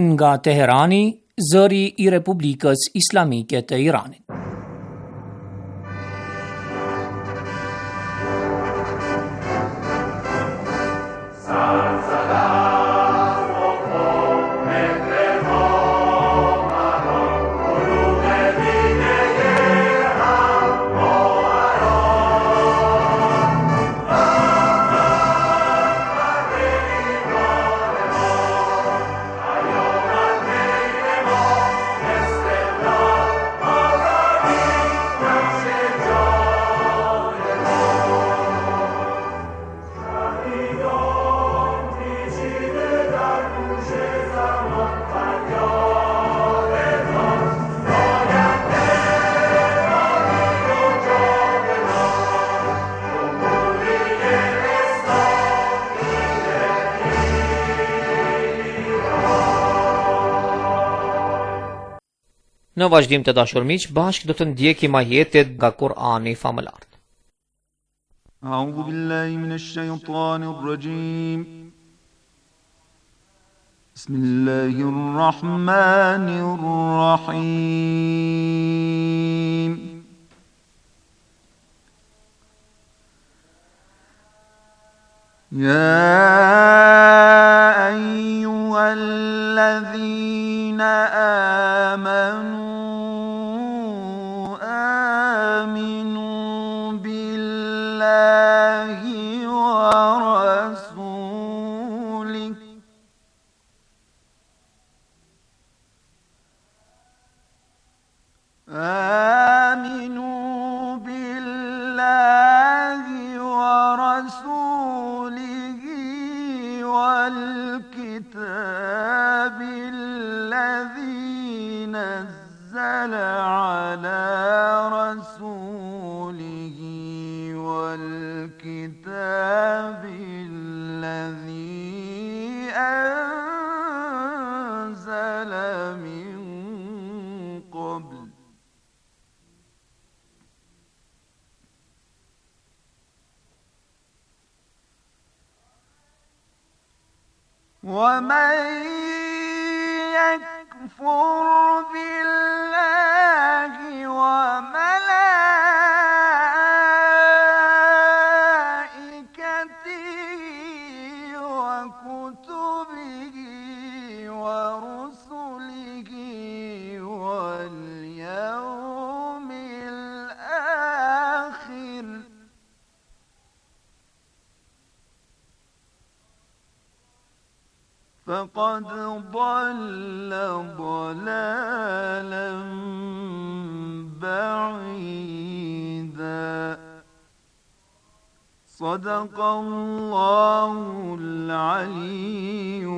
Nga Teherani, zëri I Republikës Islamike të Iranit. Në vazhdim të dashur miq, bashkë do të ndjekim ajetet nga Kur'ani famëlar. A'udhu billahi minash shaitanir rajim. Bismillahir rahmanir rahim. Ya ayyuhalladhina amanu ومن يكفر بالله وملائكته وكتبه ورسله واليوم الآخر فقد ضل ضلالا بعيدا صدق الله العلي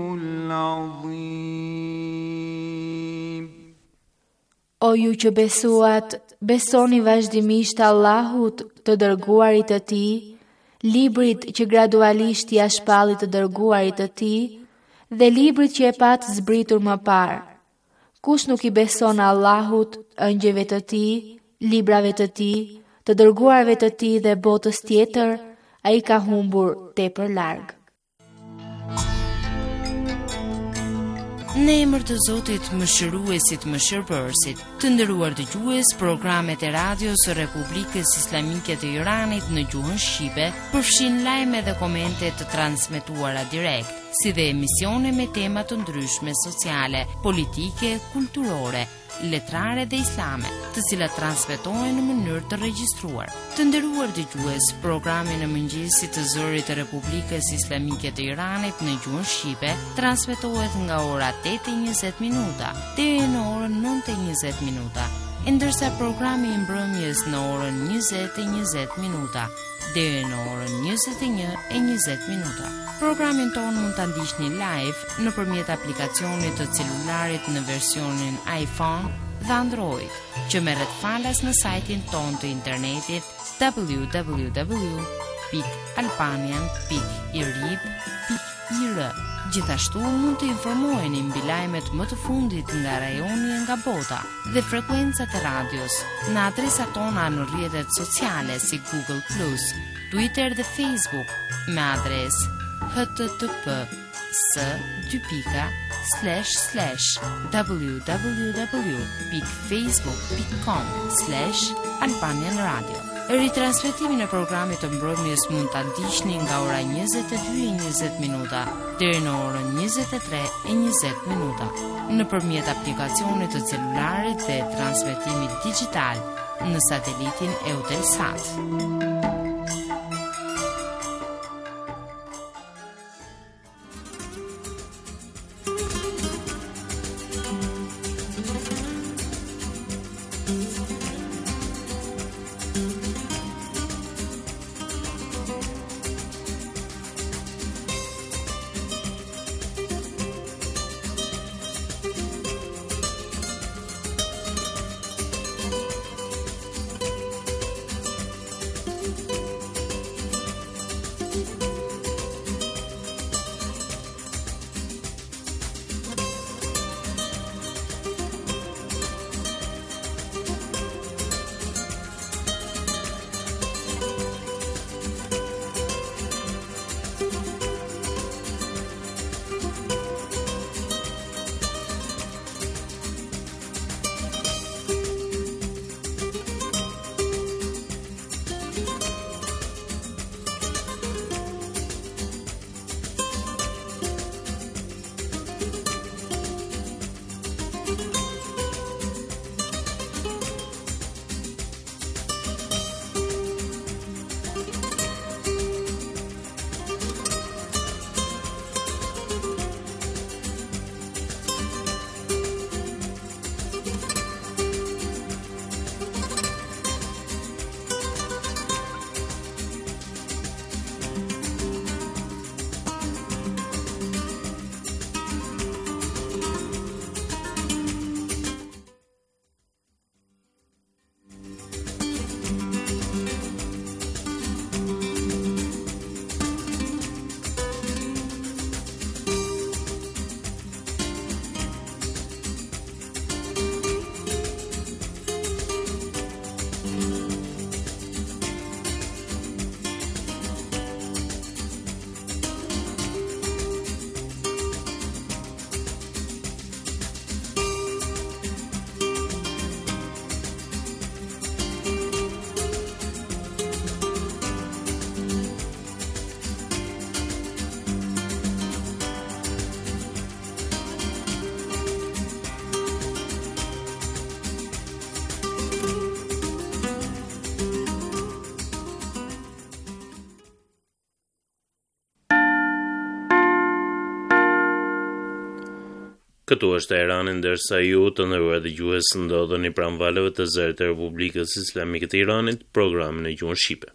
العظيم. O ju që besuat, besoni vazhdimisht Allahut të dërguarit të tij, librit që gradualisht ia shpalli të dërguarit të tij, dhe librit që e pat zbritur më parë. Kush nuk I beson Allahut, ëngjëve të tij, librave të tij, të dërguarve të tij dhe botës tjetër, ai ka humbur tepër larg. Në emër të Zotit, Mëshiruesit, Mëshirbërësit, të nderuar dëgjues, programet e radios së Republikës Islamike të Iranit në gjuhën shqipe përfshin lajme dhe komente të transmetuara direkt, si dhe emisione me tema të ndryshme sociale, politike, kulturore, letrare dhe islame, të cilat transmetohen në mënyrë të regjistruar. Të nderuar dëgjues, programi në mëngjesit të zërit të Republikës Islamike të Iranit në gjuhën shqipe transmetohet nga ora 8:20 deri në orën 9:20, ndërsa programi I mbrëmjes në orën 20:20 deri në orën 21:20. Programin tonë mund ta ndiqni live nëpërmjet aplikacionit të celularit në versionin iPhone dhe Android, që merret falas në sajtin tonë të internetit www.albanian.irib.ir. Gjithashtu mund të informoheni mbi lajmet më të fundit nga rajoni e nga bota dhe frekuencat e radios në adresat tona në rrjetet sociale si Google+, Twitter dhe Facebook me adresë http:// www.facebook.com/albanian radio. Ritransmetimin e programit të mbrëmjes mund ta ndiqni nga ora 22:20 minuta deri në orën 23:20 minuta nëpërmjet aplikacionit të celularit dhe transmetimit digital në satelitin Eutelsat. Këtu është Irani, ndërsa ju të nderuar dëgjues ndodheni pranë valeve të zërit të Republikës Islamike të Iranit, programin e gjuhën shqipe.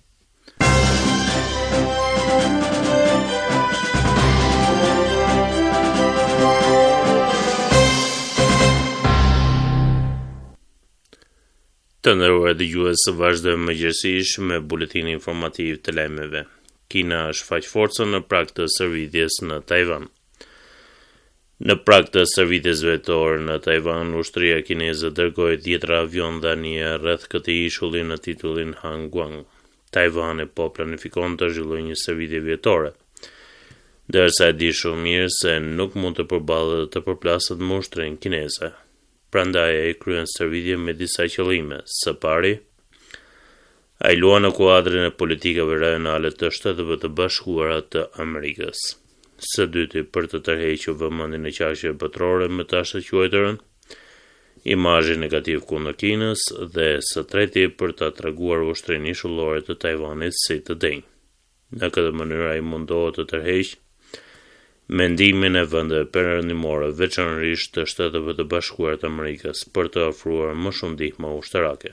Të nderuar dëgjues, vazhdojmë mëngjesisht me buletinin informativ të lajmeve. Kina shfaq forcën në prag të sërvitjes në Taiwan. Në prag të sërvitjes vetore në Taiwan, ushtria kineze dërgoi 10 avion dhanie rreth këtij ishulli në titullin Hangguang. Taiwan po planifikon të zhvillojë një sërvitje vjetore, ndërsa e di shumë mirë se nuk mund të përballet të përplaset me ushtrin kineze. Prandaj ai kryen sërvitje me disa qëllime. Së pari, ai luan në kuadrin e politikave rajonale të Shteteve të Bashkuara të Amerikës. Së dyti, për të tërhequr vëmendjen e qasjeve botërore me të quajturën imazhin negativ kundër Kinës, dhe së treti, për të treguar ushtrinë ishullore të Taiwanit si të denjë. Në këtë mënyrë ai mundohet të tërheqë mendimin e vendeve perëndimore, veçanërisht të Shteteve të Bashkuara të Amerikës, për të ofruar më shumë ndihmë ushtarake.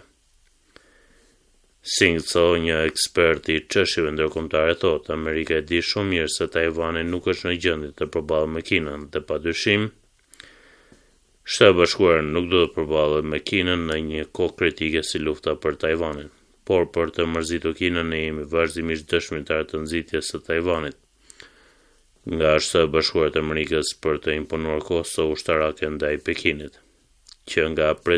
Singco, një ekspert i çështjeve ndërkombëtare, thotë, Amerika e di shumë mirë se Taiwani nuk është në gjendje të përballet me Kinën, dhe padyshim Shtetet Bashkuara nuk do të përballet me Kinën në një kohë kritike si lufta për Taiwanin. Por për të mërzitur Kinën, ne jemi vazhdimisht dëshmitar të nxitjes së Taiwanit nga Shtetet Bashkuara të Amerikës për të imponuar kosto ushtarake ndaj Pekinit, që nga ish-presidenti të Shtetet Bashkuara të Amerikës Barack Obama,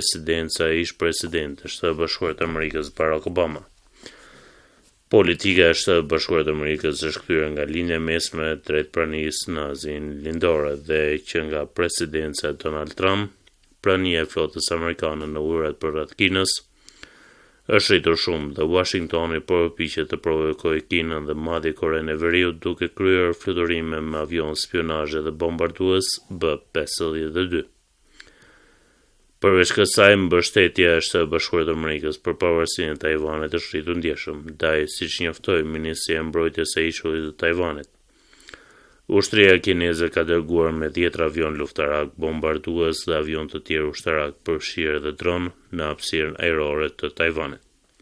Politika e Shtetit Bashkuar të Amerikës është kthyer nga linja mesme drejt pranisë në Azinë Lindore dhe që nga presidenca Donald Trump, prania e flotës amerikane në ujërat përreth Kinës është rritur shumë dhe Washingtoni përpiqet të provokojë Kinën dhe madje Korenë e Veriut duke kryer fluturime me avion spionazhe dhe bombardues B-52. Përveç kësaj, mbështetja e Shtetit Bashkuar të Amerikës për pavarësinë e Tajvanit është rritur ndjeshëm, ndaj siç njoftoi Ministria e Mbrojtjes së Ishullit të Tajvanit. Ushtria kineze ka dërguar me 10 avion luftarak, bombardues dhe avion të tjerë ushtarak, përfshirë dhe dron në hapësirën ajrore të Tajvanit.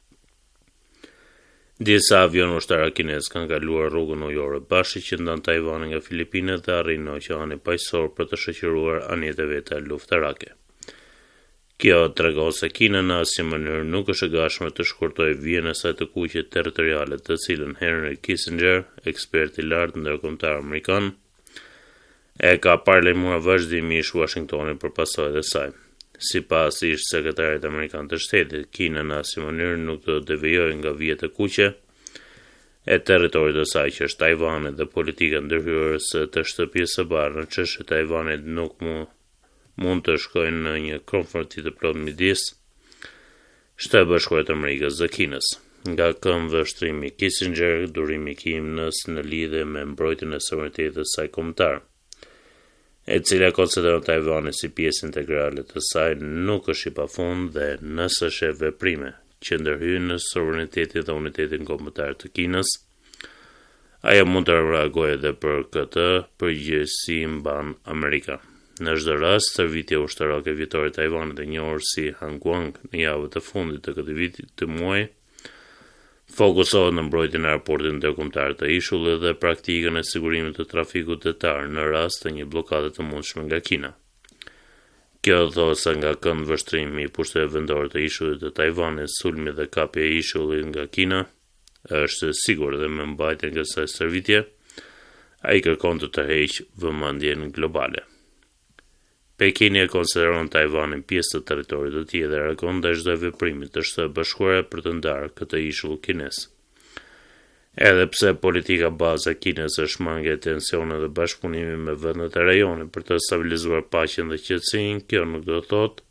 Disa avion ushtarak kinez kanë kaluar rrugën ujore bashkë që ndan Tajvanin nga Filipinet dhe arrin në Oqeanin Paqësor për të shoqëruar anjet e veta luftarake. Kjo tregon se Kina në asnjë mënyrë nuk është e gatshme të shkurtojë vijën e saj të kuqe territoriale, të cilën Henry Kissinger, ekspert i lartë ndërkombëtar amerikan, e ka paralajmëruar vazhdimisht Washingtonin për pasojat e saj. Sipas ish sekretarit amerikan të shtetit, Kina në asnjë mënyrë nuk do të devijojë nga vijet e kuqe e territorit të saj që është Tajvani dhe politika ndërhyrëse të shtëpisë së bardhë në çështjen e Tajvanit nuk mund të shkojnë në një konfrontim të plot midis Shtetit Bashkuar të Amerikës dhe Kinës. Nga këmbvështrimi Kissinger, durimi i Kinës në lidhje me mbrojtjen e suverenitetit të saj kombëtar, e cila konsideron Tajvanin si pjesë integrale të saj, nuk është i pafund dhe nëse sheh veprime që ndërhyjnë në suverenitetin dhe unitetin kombëtar të Kinës, ajo mund të reagojë edhe për këtë përgjegjësi mban Amerika. Në çdo rast, stërvitja ushtarake vjetore e Tajvanit e njohur si Hanguang në javët e fundit të këtij viti të muaj, fokusohet në mbrojtjen e raportit ndërkombëtar të ishullit dhe praktikën e sigurimit të trafikut detar në rast të një bllokade të mundshme nga Kina. Kjo thosë nga këndvështrimi i pushteve vendore të ishullit të Tajvanit, sulmi dhe kapja e ishullit nga Kina, është sigur dhe me mbajtjen e kësaj stërvitje, ai kërkon të tërheqë vëmendjen globale. Pekini e konsideron Tajvanin pjesë të territorit të tij dhe reagon ndaj çdo veprimi të Shtetit Bashkuar për të ndarë këtë ishull kinez. Edhe pse politika baze e Kinës është marrja e tensione dhe bashkëpunimi me vendet e rajonit për të stabilizuar paqen dhe qetësinë, kjo nuk do të thotë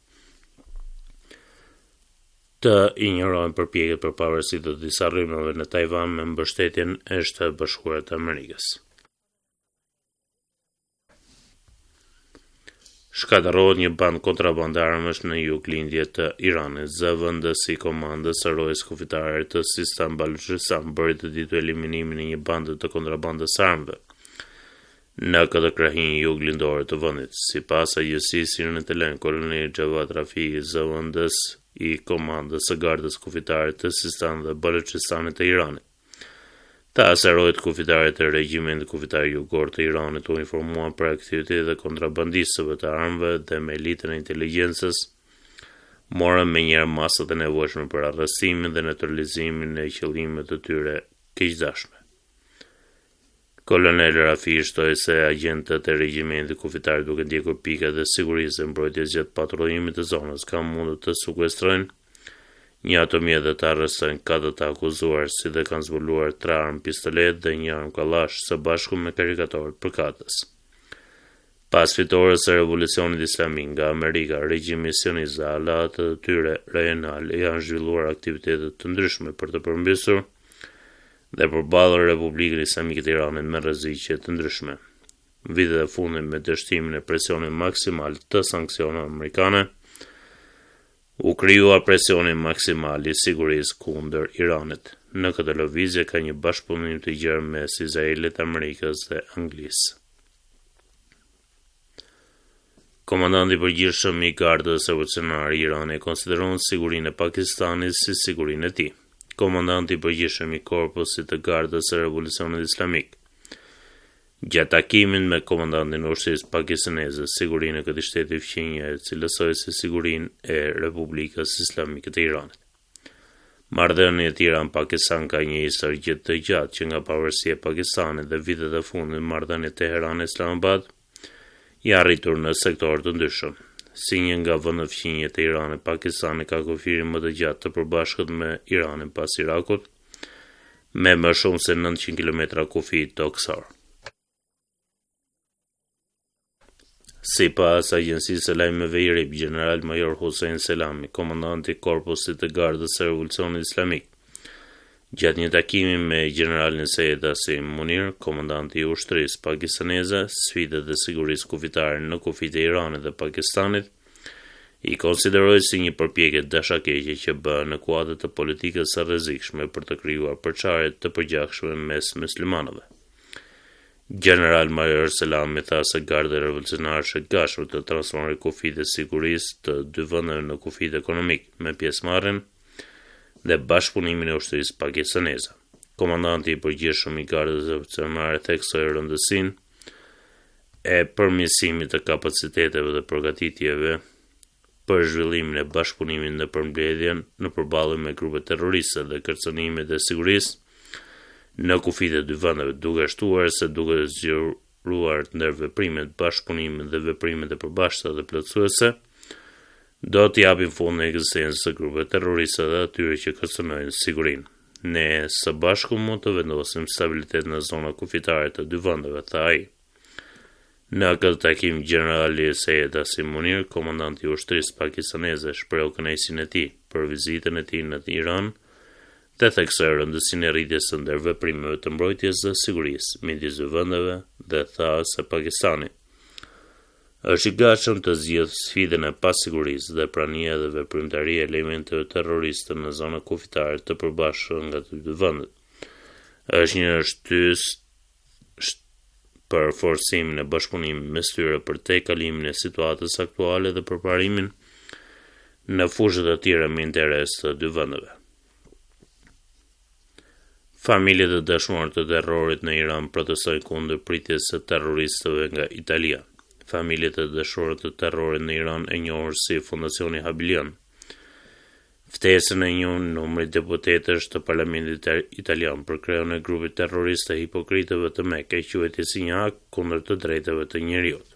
të injorojnë përpjekjet për pavarësi të disa rrymave në Tajvan me mbështetjen e Shtetit Bashkuar të Amerikës. Shkatërrohet një band kontrabande armësh në juglindje të Iranit. Zëvendësi i komandës së rojës kufitare të Sistan Baluchistan bëri të ditur eliminimin e një bande të kontrabandës armëve në këtë krahinj juglindore të vendit. Sipas agjësisë Unitelen, koloneli Javad Rafiqi, zëvendës i komandës së gardës kufitare të Sistan dhe Baluchistanit të Iranit, ta aserojt kufitare të regjimentit kufitar jugor të Iranit u informuan për aktivitetet e kontrabandistëve të armëve dhe me elitën e inteligjencës morën menjëherë masat e nevojshme për arrestimin dhe neutralizimin e qëllimeve të tyre keqdashme. Kolonel Rafi shtoi se agentët e regjimentit kufitar duke ndjekur pikat e sigurisë dhe mbrojtjes gjatë patrullimit të zonës kanë mundur të sekuestrojnë një atomjet dhe të arrestojnë 4 të akuzuar, si dhe kanë zbuluar 3 armë pistolet dhe një armë kallash së bashku me karikatorët përkatës. Pas fitores së revolucionit islamik nga Amerika, regjimi sionist dhe aleatë të tyre rajonal janë zhvilluar aktivitete të ndryshme për të përmbysur dhe përballur Republikën Islamike të Iranit me rreziqe të ndryshme. Vitet e fundit me dështimin e presionit maksimal të sanksioneve amerikane, u krijua presioni maksimal i sigurisë kundër Iranit. Në këtë lëvizje ka një bashkëpunim të gjerë mes Izraelit, Amerikës dhe Anglisë. Komandanti i përgjithshëm i Gardës Revolucionare Irane konsideron sigurinë e Pakistanit si sigurinë e tij. Komandanti i përgjithshëm i Korpusit të Gardës së Revolucionit Islamik, gjatë takimin me komandantin e ushtrisë pakistaneze, sigurinë e këtij shteti fqinje e cilësoi si sigurinë e Republikës Islamike të Iranit. Marrëdhëniet Iran-Pakistan ka një histori të gjatë që nga pavarësia e Pakistanit dhe vitet e fundit marrëdhëniet Teheran-Islamabad janë arritur në sektorë të ndryshëm. Si një nga vendet fqinje të Iranit, Pakistani ka kufirin më të gjatë të përbashkët me Iranin pas Irakut, me më shumë se 900 km kufi toksor. Si pas agjensisë së lajmeve IRIB, General Major Hussein Selami, komandanti i Korpusit të Gardës së Revolucionit Islamik, gjatë një takimi me generalin Seyed Asim Munir, komandanti i ushtrisë pakistaneze, sfidat e sigurisë kufitare në kufit e Iranit dhe Pakistanit, i konsideroi si një përpjekje dashakeqe që bëhen në kuadër të politikës së rrezikshme për të krijuar përçarje të përgjithshme mes muslimanëve. General Major Selami tha se Garda Revolucionare është e gatshme të transformojë kufit e sigurisë të dy vendeve në kufit ekonomik me pjesëmarrjen dhe bashkëpunimin e ushtrisë pakistaneze. Komandanti i përgjithshëm i Gardës Revolucionare theksoi rëndësinë e përmirësimit të kapaciteteve dhe përgatitjeve për zhvillimin e bashkëpunimit në përmbledhjen në përballje me grupet terroriste dhe kërcënimet e sigurisë në kufit e dy vendeve, duke shtuar se duke zgjeruar ndër veprimet bashkëpunime dhe veprimet e përbashkëta dhe plotësuese, do të japin fund në ekzistencën së grupeve terroriste dhe atyre që kërcënojnë sigurinë. Ne së bashku mund të vendosim stabilitet në zona kufitare të dy vendeve, tha ai. Në këtë takim, generali Seyed Asim Munir, komandanti i ushtrisë pakistaneze, shprehu kënaqësinë e tij për vizitën e tij në Iran dhe theksoi rëndësinë e rritjes së ndërveprimeve të mbrojtjes dhe sigurisë midis dy vendeve dhe tha se Pakistani është i gatshëm të zgjidhë sfidën e pasigurisë dhe prania dhe veprimtaria e elementeve terroriste në zona kufitare të përbashkëta nga të dy vendet. Është një shtys për forcimin e bashkëpunimit mes tyre për tejkalimin e situatës aktuale dhe përparimin në fushë të tjera me interes të dy vendeve. Familjet e dëshmuar të terrorit në Iran protestojnë kundër pritjes së terroristëve nga Italia. Familjet e dëshmuar të terrorit në Iran e njohur si Fondacioni Habilian ftesën e një numri deputetësh të parlamentit italian për krijon e grupit terrorist të hipokritëve të Mekë, quhet si një akt kundër të drejtave të njerëzit.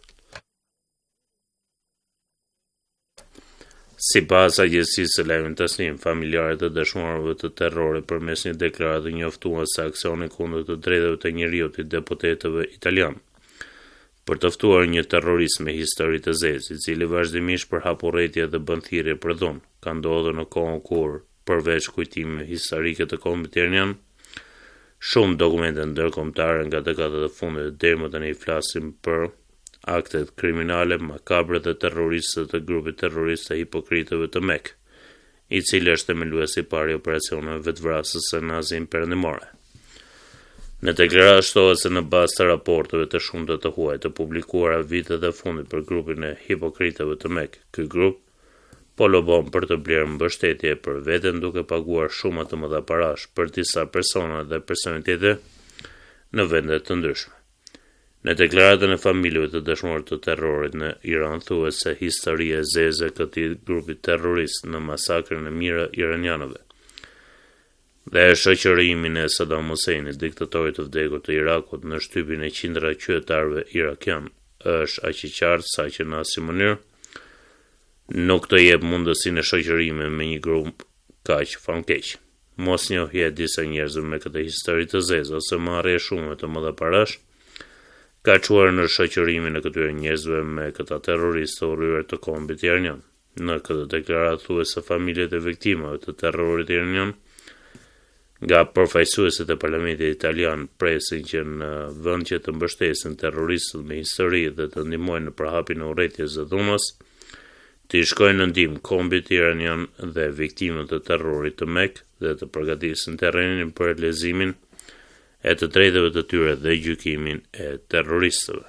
Sipas agjensisë së lajmeve Tasnim, familjarët e dëshmuarve të terrorit përmes një deklarate njoftuan se aksioni kundër të drejtave të njerëzit të deputetëve italian për të ftuar një terrorist me histori të zezë, i cili vazhdimisht përhap urrëtie dhe bën thirrje për dhunë, ka ndodhur në kohën kur, përveç kujtimeve historike të kombit iranian, shumë dokumente ndërkombëtare nga dekadat e fundit deri më tani flasin për aktet kriminale, makabre dhe terroriste të grupit terroriste hipokritëve të Mekë, i cili është themeluesi i parë i operacioneve vetvrasëse së Nazin Perëndimore. Në deklaratë shtohet se në bazë të raporteve të shumta të huaj të publikuara vitet e fundit për grupin e hipokritëve të Mekë, ky grup po lobon për të blerë mbështetje për veten duke paguar shumë të mëdha parash për disa persona dhe personalitete në vende të ndryshme. Në deklaratën e familjeve të dëshmuar të terrorit në Iran thuhet se historia e zezë e këtij grupi terrorist në masakrën e mijëra iranianëve dhe shoqërimin e Saddam Huseinit, diktatorit të vdekur të Irakut, në shtypin e qindra qytetarëve irakian është aq i qartë sa që në asnjë mënyrë nuk të jep mundësinë e shoqërimit me një grup kaq famkeq. Mosnjohja e disa njerëzve me këtë histori të zezë ose marrje shumë të mëdha parash ka çuar në shoqërimin e këtyre njerëzve me këta terroristë urryer të kombit iranian. Në këtë deklaratë thuhet se familjet e viktimave të terrorit iranian nga përfaqësuesit e parlamentit italian presin që në vend që të mbështesin terroristët me histori dhe të ndihmojnë në përhapjen e urrëties së dhunës, të shkojnë në ndihmë kombit iranian dhe viktimët të terrorit të Mekë dhe të përgatisin terrenin për leximin e të drejtave të tyre dhe gjykimin e terroristëve.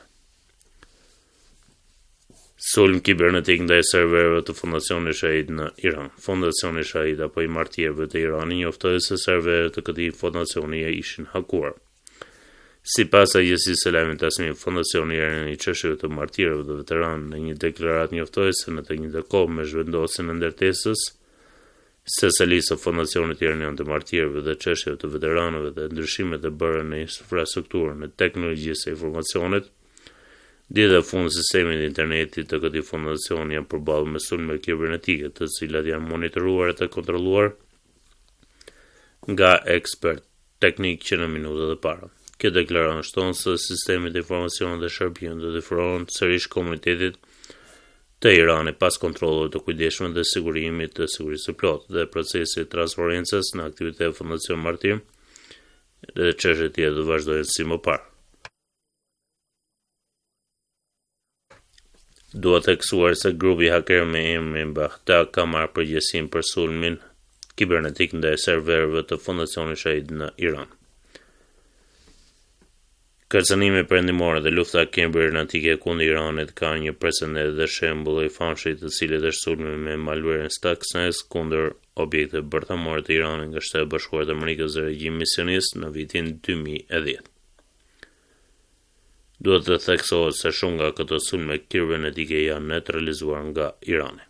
Sulm kibernetik ndaj serverëve të Fondacionit Shahid në Iran. Fondacioni Shahid apo i martirëve të Iranit njoftoi se serverët të këtij fondacioni ishin hakuar. Sipas agjensisë së lajmeve Tasnim, Fondacioni i çështjeve të martirëve dhe veteranë në një deklaratë njoftoi se në të njëjtën kohë me zhvendosjen e ndërtesës së selisë së Fondacionit Iranian të martirëve dhe çështjeve të veteranëve dhe ndryshimet e bëra në infrastrukturën e teknologjisë së informacionit, dita fund sistemit të internetit të këtij fondacioni janë përballë me sulme kibernetike, të cilat janë monitoruar dhe kontrolluar nga ekspert teknik që në minutat e para. Kjo deklaron shton se sistemi të informacionit dhe shërbimit do të ofrohen sërish komunitetit të Iranit pas kontrolleve të kujdesshme dhe sigurimit të sigurisë së plotë dhe procesit të transparencës në aktivitetet fondacion martir dhe çështjet tjera do vazhdojnë si më parë. Duhet theksuar se grupi haker me emrin Bahta ka marrë përgjegjësinë për sulmin kibernetik ndaj serverëve të Fondacionit Shahid në Iran. Kërcënime perëndimore dhe lufta kibernetike kundër Iranit ka një precedent dhe shembull i famshëm të cilit është sulmi me malware Stuxnet kundër objekte bërthamore të Iranit nga Shteti i Bashkuar të Amerikës dhe regjimi sionist në vitin 2010. Duhet të theksohet se shumë nga këto sulme kibernetike janë neutralizuar nga Irani.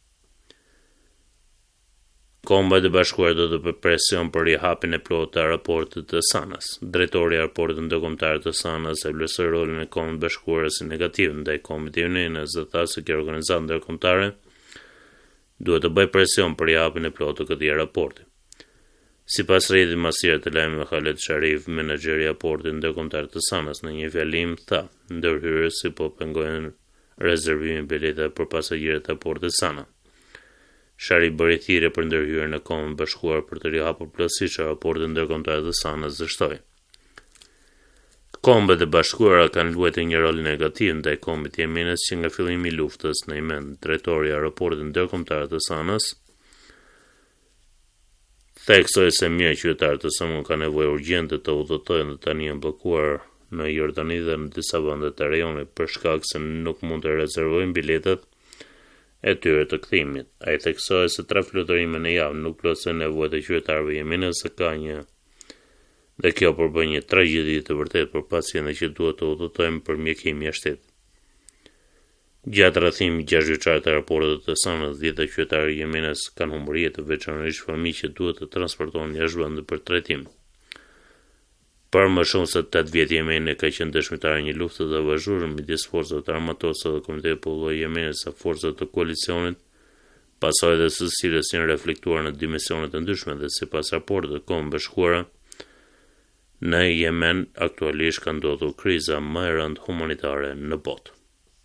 Kombët e Bashkuara do të bëjë presion për rihapjen e plotë të raportit të Sanës. Drejtori i raportit ndërkombëtar të Sanës e vlerësoi rolin e Kombit të Bashkuar si negativ ndaj Kombit të Unionit dhe tha se kjo organizatë ndërkombëtare duhet të bëjë presion për rihapjen e plotë të këtij raporti. Sipas rrjetit masier të lajmeve Khaled Sharif, menaxheri i raportit ndërkombëtar të Sanës në një fjalim tha, ndërhyrësi po pengojnë rezervimin biletave për pasagerët e raportit Sana. Sharif bëri thirrje për ndërhyrjen në Kombin e Bashkuar për të rihapur plotësisht raportin ndërkombëtar të Sanës dhe shtoi. Kombet e Bashkuara kanë luajtur një rol negativ ndaj Kombit të Yemenit që nga fillimi i luftës në Yemen, drejtori i raportit ndërkombëtar të Sanës theksoi se mirë qytetarët të Sanës kanë nevojë urgjente të udhëtojnë dhe tani janë bllokuar në Jordani dhe në disa vende të rajonit për shkak se nuk mund të rezervojnë biletet e tyre të kthimit. Ai theksoi se tre fluturime në javë nuk plotësojnë nevojat e qytetarëve yemenez se ka një dhe kjo përbën një tragjedi të vërtet për pacientët që duhet të udhëtojnë për mjekim jashtëtit. Gjatë rrethimit 6 vjeçar të raportit të Sanës, 10 qytetarë yemenez kanë humbur jetën, veçanërisht fëmijë që duhet të transportohen jashtë vendit për trajtim. Për më shumë se 8 vjet Jemeni ka qenë dëshmitar i një lufte të vazhdueshme midis forcave të armatosur dhe Komitetit Popullor Yemenez sa forcave të koalicionit, pasojat e së cilës janë reflektuar në dimensione të ndryshme dhe sipas raportit të Kombit të Bashkuar, në Yemen aktualisht ka ndodhur kriza më e rëndë humanitare në botë.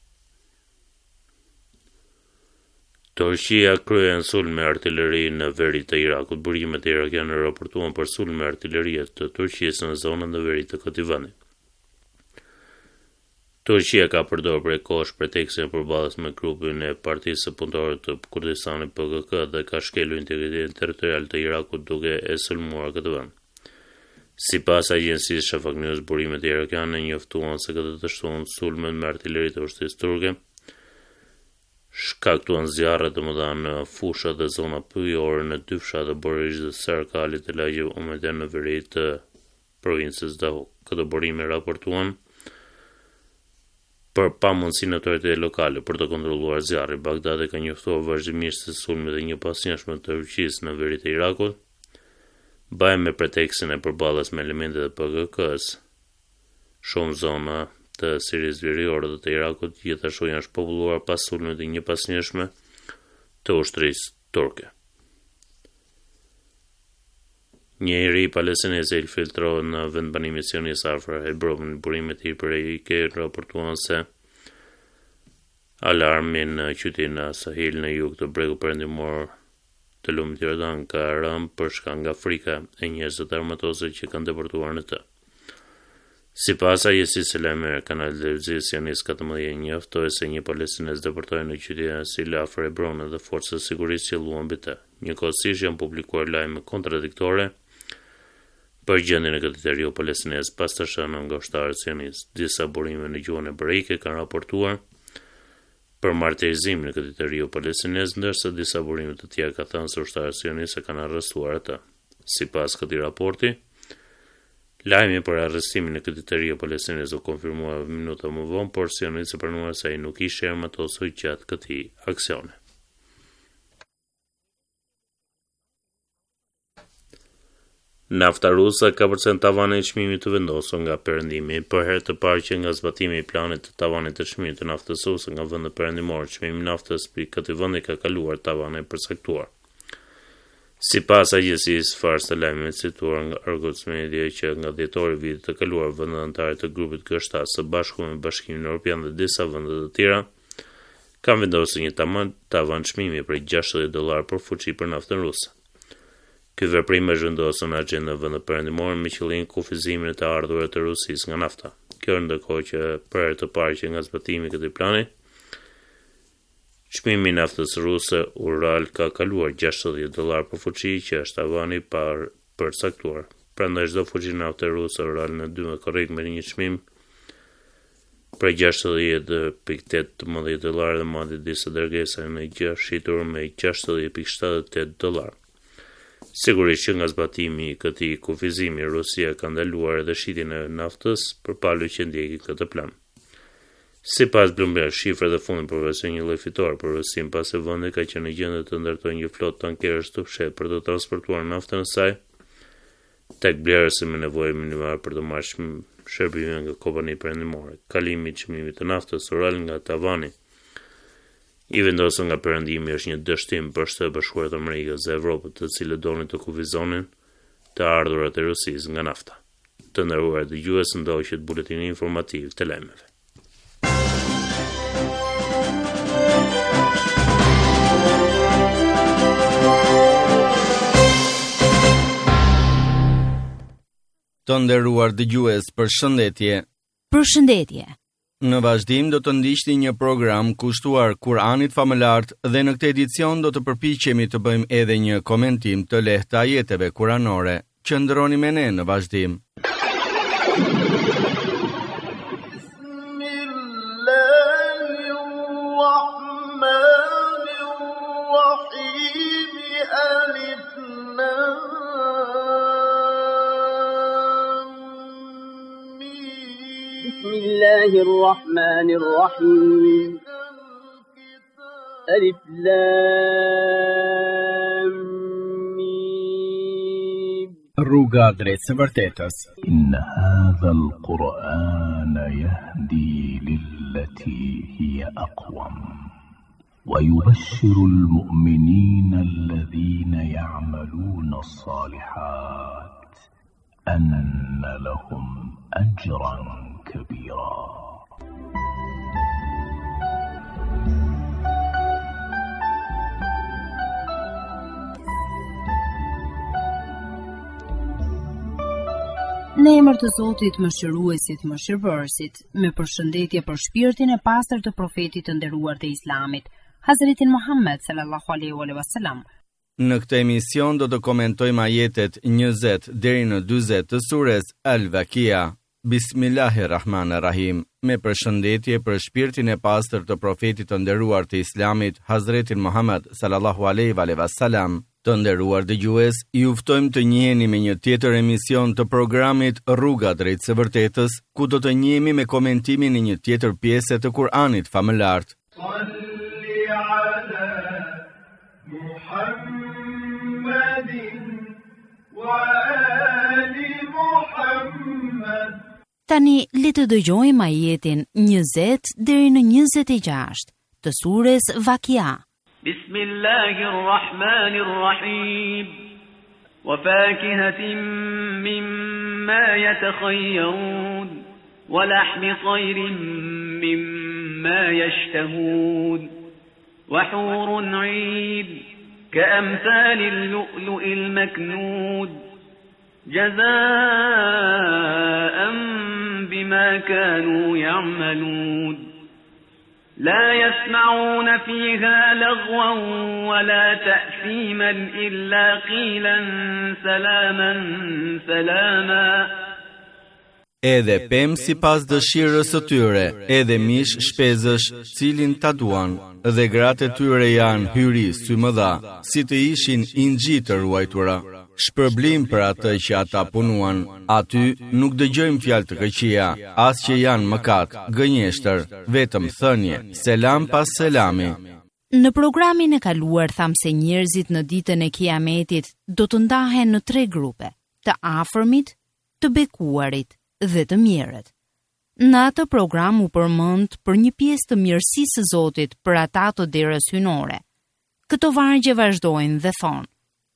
Turqia kryen sulm me artilleri në veri të Irakut. Burimet irakiane raportuan për sulm me artillerie të Turqisë në zonën e verit të këtij vendi. Turqia ka përdorur prej kohësh pretekstin e përballjes me grupin e Partisë së Punëtorëve të Kurdistanit PKK dhe ka shkelur integritetin territorial të Irakut duke e sulmuar këtë vend. Sipas agjencisë Shafaq News, burimet irakiane njoftuan se këtë të shtuan sulmet me artilleri të ushtrisë turke shkaktuan zjarre të mëdha në fusha dhe zona pyjore në dy fshatë Borish dhe Sarkalit të lagjeve Umeden në veri të provincës Dahuk. Këto burime raportuan për pamundësinë e autoritetet lokale për të kontrolluar zjarrin. Bagdadi ka njoftuar vazhdimisht se sulmet e një pasnjëshme të Turqisë në veri të Irakut bëhen me pretekstin e përballjes me elementet e PKK-s. Shumë zona të Sirisë Veriore dhe të Irakut gjithashtu janë shpopulluar pas sulmit të një pasnjëshme të ushtrisë turke. Një iri palestinez e infiltrohet në vendbanimin sionist afër Hebronit. Burimet hiperike raportuan se alarmi në qytetin e Sahil në jug të bregut perëndimor të lumit Jordan ka rënë për shkak nga frika e njerëzve të armatosur që kanë deportuar në të. Sipas agjencisë së lajmeve Kanal Televizionit Sionist 14 njoftoi se një palestinez deportohej në qytetin e Asil afër Hebronit dhe forcat e sigurisë qelluan mbi të. Njëkohësisht janë publikuar lajme kontradiktore për gjendjen e këtij terriu palestinez pas të shënuar nga ushtarët sionistë. Disa burime në gjuhën hebraike kanë raportuar për martirizimin e këtij terriu palestinez, ndërsa disa burime të tjera kanë thënë se ushtarët sionistë kanë arrestuar atë. Sipas këtij raporti, lajmi për arrestimin e këtij terriu palestinez u konfirmua minuta më vonë, por sionistë pranuan se ai nuk ishte armatosur gjatë këtij aksioni. Nafta ruse ka përcen tavanin e çmimit të vendosur nga perëndimi. Për herë të parë që nga zbatimi i planit të tavanit të çmimit të naftës ruse nga vendet perëndimore, çmimi i naftës për këtij vendi ka kaluar tavanin e përcaktuar. Sipas agjencisë Fars të lajmeve cituar nga Argus Media që nga dhjetori i vitit të kaluar vendet anëtare të grupit G7 së bashku me Bashkimin Evropian dhe disa vende të tjera kanë vendosur një tavan çmimi prej $60 për fuqi për naftën ruse. Ky veprim është vendosur në agjendën e vendeve perëndimore me qëllim kufizimin e të ardhurat të Rusisë nga nafta. Kjo ndërkohë që për herë të parë që nga zbatimi i këtij plani, çmimi i naftës ruse Ural ka kaluar $60 për fuqi që është tavani përcaktuar. Prandaj çdo fuqi nafte ruse Ural në 12 korrik me një çmim prej $60.18 dhe madje disa dërgesa në gjë shitur me $60.78. Sigurisht që nga zbatimi i këtij kufizimi, Rusia ka ndaluar edhe shitjen e naftës përpalur që ndjeki këtë plan. Sipas Bloomberg, shifrat e fundit përvesën një lloj fitore për Rusinë pasi vendi ka qenë në gjendje të ndërtojë një flotë tankerësh të fshehtë për të transportuar naftën e saj tek blerësi me nevojë minimale për të marrë shërbime nga kompani perëndimore. Kalimi i çmimit të naftës Ural nga tavani i vendosur nga perëndimi është një dështim për Shtetet Bashkuara të Amerikës dhe Evropës, të cilët donin të kufizonin të ardhurat e Rusisë nga nafta. Të nderuar dëgjues, ndoqët buletini informativ të lajmeve. Të nderuar dëgjues, përshëndetje. Përshëndetje. Në vazhdim do të ndiqni një program kushtuar Kur'anit famëlart dhe në këtë edicion do të përpiqemi të bëjmë edhe një komentim të lehtë të ajeteve kuranore. Qëndroni me ne në vazhdim. بسم الله الرحمن الرحيم ألف لام ميم Rruga drejt së vërtetës. إن هذا القرآن يهدي للتي هي أقوم ويبشر المؤمنين الذين يعملون الصالحات أن لهم أجرا كبيرا. Në emër të Zotit, Mëshiruesit, Mëshirbërësit, me përshëndetje për shpirtin e pastër të profetit të nderuar të Islamit, Hazretin Muhammed sallallahu alaihi wasallam. Në këtë emision do të komentojmë ajetet 20 deri në 40 të sures Al-Waqi'a. Bismillahirrahmanirrahim. Me përshëndetje për shpirtin e pastër të profetit të nderuar të Islamit, Hazretin Muhammed sallallahu alaihi wasallam. Të nderuar dëgjues, ju ftojmë të njiheni me një tjetër emision të programit Rruga drejt së vërtetës, ku do të njihemi me komentimin e një tjetër pjese të Kur'anit famëlart. Tani le të dëgjojmë ajetin 20 deri në 26 të sures Waqi'a. Bismillahirrahmanirrahim. وفاكهة مما يتخيرون ولحم طير مما يشتهون وحور عين كأمثال اللؤلؤ المكنود جزاء بما كانوا يعملون لا يسمعون فيها لغوا ولا تأثيما إلا قيلا سلاما سلاما. Edhe pem si pas dëshirës së tyre, edhe mish shpezësh cilin ta duan, dhe gratë e tyre janë hyri sy më dha, si të ishin ingji të ruajtura. Shpërblim për atë që ata punuan, aty nuk dëgjojmë fjalë të këqija, as që janë mëkat, gënjeshtër, vetëm thënie, selam pas selami. Në programin e kaluar tham se njerëzit në ditën e Kiametit do të ndahen në 3 grupe: të afërmit, të bekuarit dhe të mirët. Në atë program u përmend për një pjesë të mirësisë së Zotit për ata të derës hynore. Këto vargje vazhdojnë dhe thonë: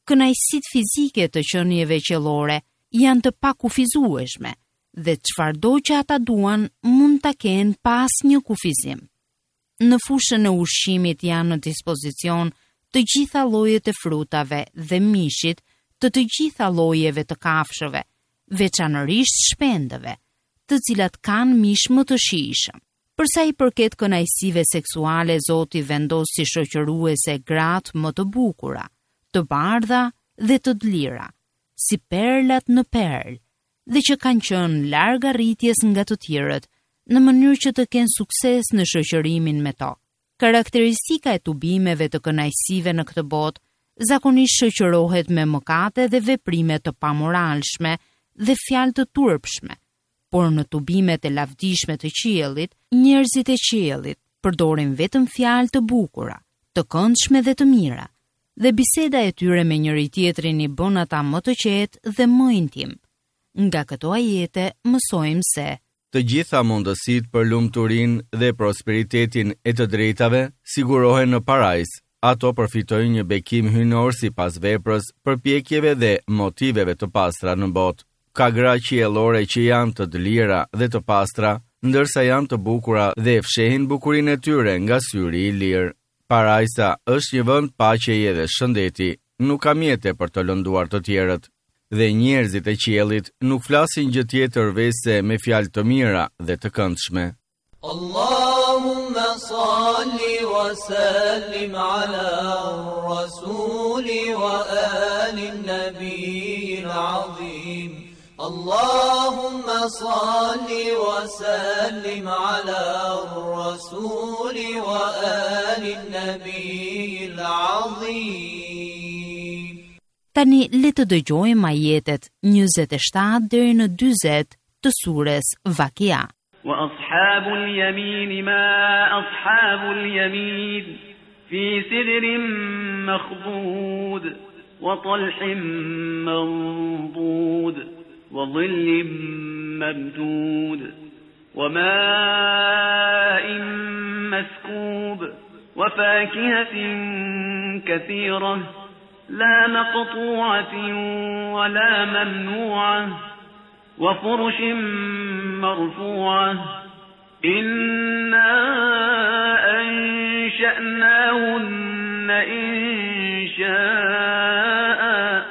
kënaqësitë fizike të qenieve qellore janë të pakufizueshme dhe çfarëdo që ata duan mund ta kenë pa asnjë kufizim. Në fushën e ushqimit janë në dispozicion të gjitha llojet e frutave dhe mishit të gjitha llojeve të kafshëve, veçanërisht shpendëve, të cilat kanë mish më të shijshëm. Për sa i përket kënaqësive seksuale, Zoti vendos si shoqëruese gratë më të bukura, të bardha dhe të lira, si perlat në perl, dhe që kanë qenë larg arritjes nga të tjerët, në mënyrë që të kenë sukses në shoqërimin me to. Karakteristika e tubimeve të kënaqësive në këtë botë zakonisht shoqërohet me mëkate dhe veprime të pamoralshme dhe fjalë të turpshme, por në tubimet e lavdishme të qiellit, njerëzit e qiellit përdorin vetëm fjalë të bukura, të këndshme dhe të mira, dhe biseda e tyre me njëri tjetrin i bën ata më të qetë dhe më intim. Nga këto ajete mësojmë se të gjitha mundësitë për lumturinë dhe prosperitetin e të drejtave sigurohen në parajs. Ato përfitojnë një bekim hynor sipas veprës, përpjekjeve dhe motiveve të pastra në botë. Ka gra qiellore që janë të lira dhe të pastra, ndërsa janë të bukura dhe fshehin bukurinë e tyre nga syri i lirë. Parajsa është një vend paqeje dhe shëndeti, nuk ka mjete për të lënduar të tjerët. Dhe njerëzit e qiellit nuk flasin gjë tjetër veçse me fjalë të mira dhe të këndshme. Allahumma salli wa sallim ala rasuli wa ali nabiyil azim. Allahumma salli wa sallim ala rasuli wa ali nabiyil azim. Tani le të dëgjojmë ajetet 27 deri në 40 të sures Vakia. وأصحاب اليمين ما أصحاب اليمين في سدر مخضود وطلح منضود وظل ممدود وماء مسكوب وفاكهة كثيرة لا مقطوعة ولا ممنوعة وفرش مرفوعة إنا أنشأناهن إنشاء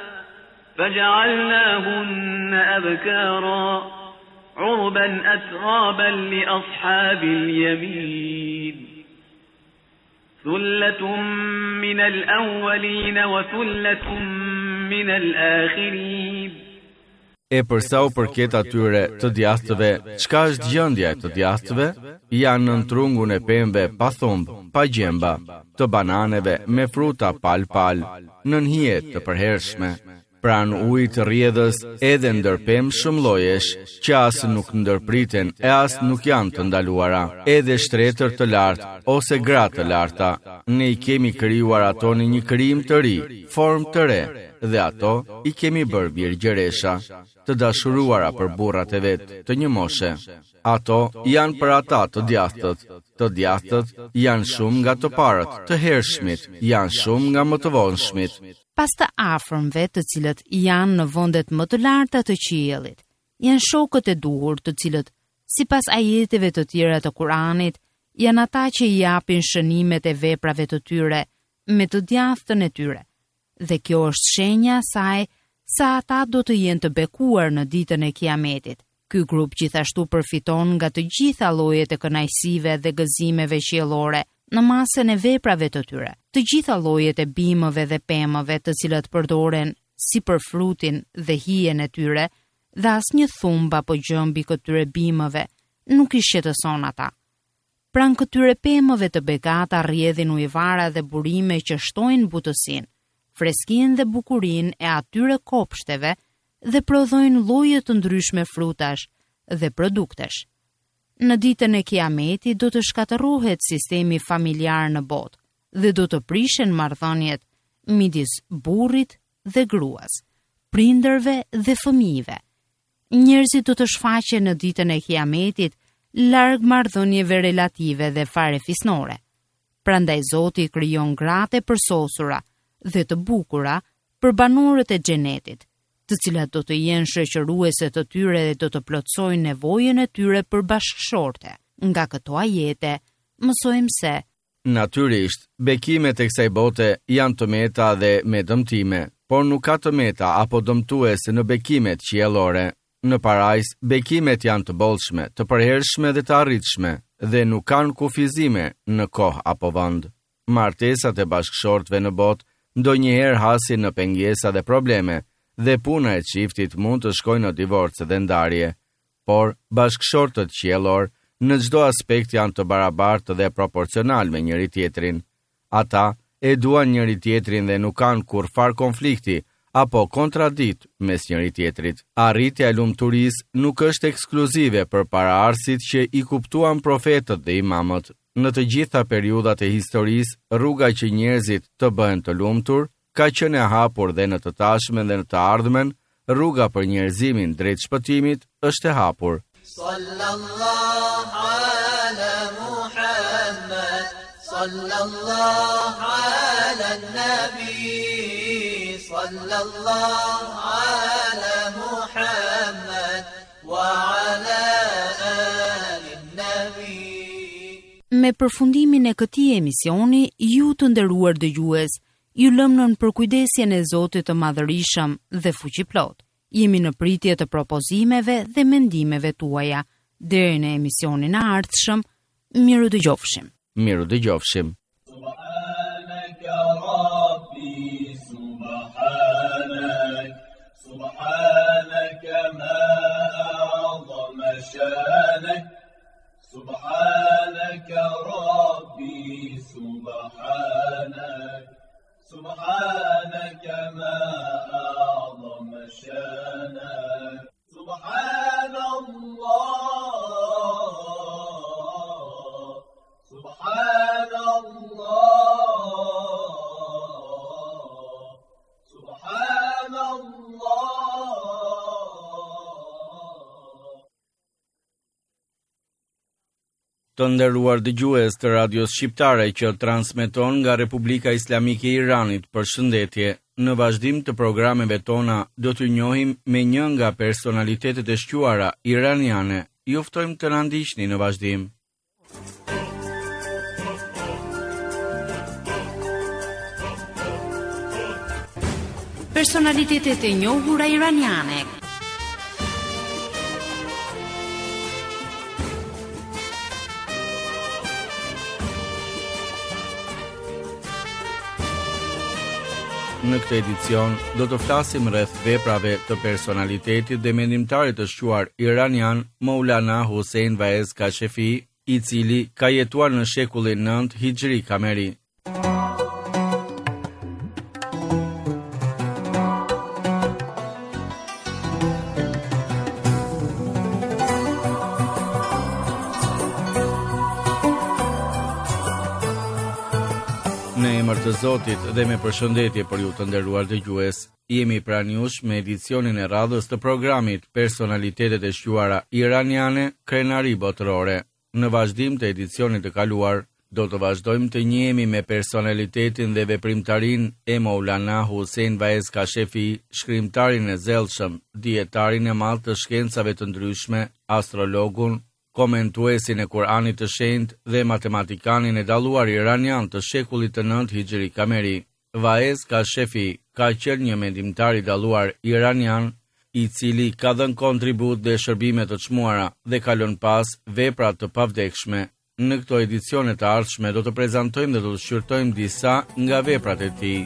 فجعلناهن أبكارا عربا أترابا لأصحاب اليمين ثلة من الأولين وثلة من الآخرين. E përsa u përket atyre të djastëve, çka është gjendja e të djastëve? Janë në trungun e pemëve pa thumb, pa gjemba, të bananeve me fruta pal, në nhije të përhershme, pranë ujit të rrjedhës edhe ndër pemë shumë llojesh, që as nuk ndërpriten e as nuk janë të ndaluara, edhe shtretër të lartë ose gra të larta. Ne i kemi krijuar ato në një krijim të ri, formë të re, dhe ato i kemi bërë birgjëresha, të dashuruara për burrat e vet të një moshe. Ato janë për ata të djastët janë shumë nga të parët, të hershmit janë shumë nga më të vonshmit. Pas të afërmve të cilët janë në vendet më të larta të qiellit, janë shokët e duhur të cilët, sipas ajeteve të tjera të Kuranit, janë ata që i japin shënimet e veprave të tyre me të djastën e tyre. Dhe kjo është shenja saj sa ata do të jenë të bekuar në ditën e Kiametit. Ky grup gjithashtu përfiton nga të gjitha llojet e kënaqësive dhe gëzimeve qiellore në masën e veprave të tyre. Të gjitha llojet e bimëve dhe pemëve të cilat përdoren si për frutin dhe hijen e tyre, dhe asnjë thumb apo gjëmbi këtyre bimëve nuk i shqetëson ata. Pranë këtyre pemëve të begata rrjedhin ujvara dhe burime që shtojnë butësinë, freskinë dhe bukurinë e atyre kopshteve dhe prodhojnë lloje të ndryshme frutash dhe produktesh. Në ditën e Kiametit do të shkatërrohet sistemi familjar në botë dhe do të prishen marrëdhëniet midis burrit dhe gruas, prindërve dhe fëmijëve. Njerëzit do të shfaqen në ditën e Kiametit larg marrëdhënieve relative dhe farefisnore. Prandaj Zoti krijon gratë përsosura dhe të bukura për banorët e xhenetit, të cilat do të jenë shoqëruese të tyre dhe do të plotësojnë nevojën e tyre për bashkëshorte. Nga këto ajete mësojmë se natyrisht, bekimet e kësaj bote janë të meta dhe me dëmtime, por nuk ka të meta apo dëmtuese në bekimet qiellore. Në parajs, bekimet janë të bollshme, të përhershme dhe të arritshme, dhe nuk kanë kufizime në kohë apo vend. Martesat e bashkëshortëve në botë ndonjëherë hasin në pengesa dhe probleme, dhe puna e çiftit mund të shkojnë në divorce dhe ndarje, por bashkëshortët qiellor në çdo aspekt janë të barabartë dhe proporcional me njëri tjetrin. Ata e duan njëri tjetrin dhe nuk kanë kurrfar konflikti apo kontradikt mes njëri tjetrit. Arritja e lumturisë nuk është ekskluzive për paraardhësit që i kuptuan profetët dhe imamët. Në të gjitha periudhat e historisë, rruga që njerëzit të bëhen të lumtur ka qenë e hapur dhe në të tashmen dhe në të ardhmen, rruga për njerëzimin drejt shpëtimit është e hapur. Sallallahu ala Muhammad, sallallahu ala nabi, sallallahu ala Muhammad, wa ala ali nabi. Me përfundimin e këtij emisioni, ju të nderuar dëgjues, ju lëm nën përkujdesjen e Zotit të Madhërisëm dhe Fuqiplot. Jemi në pritje të propozimeve dhe mendimeve tuaja. Deri në emisionin e ardhshëm, miru dëgjofshim. Miru dëgjofshim. Subhanaka Rabbi, subhanak, subhanaka ma a'zama shanak, subhanaka Rabbi, subhanak, subhanaka ma a'zama shanak, subhanallah, subhanallah, subhanallah. Të nderuar dëgjues të radios shqiptare që transmeton nga Republika Islamike e Iranit, përshëndetje. Në vazhdim të programeve tona do t'ju njohim me një nga personalitetet e shquara iraniane. Ju ftojmë të na ndiqni në vazhdim. Personalitetet e njohura iraniane. Në këtë edicion do të flasim rreth veprave të personalitetit dhe mendimtarit të shquar iranian Maulana Hussein Vaez Kashefi, i cili ka jetuar në shekullin 9 Hijri Kameri. Në emër të Zotit dhe me përshëndetje për ju të nderuar dëgjues, jemi pranë jush me edicionin e radhës të programit Personalitetet e shquara iraniane, krenari botërore. Në vazhdim të edicionit të kaluar, do të vazhdojmë të njihemi me personalitetin dhe veprimtarin e Maulana Hussein Vaez Kashefi, shkrimtarin e zellshëm, dietarin e madh të shkencave të ndryshme, astrologun, komentuesin e Kur'anit të Shenjtë dhe matematikanin e dalluar iranian të shekullit të 9 Hijri Kameri. Vaez Kashefi ka qenë një mendimtar i dalluar iranian, i cili ka dhënë kontribut dhe shërbime të çmuara dhe ka lënë pas vepra të pavdekshme. Në këto edicione të ardhshme do të prezantojmë dhe do të shqyrtojmë disa nga veprat e tij.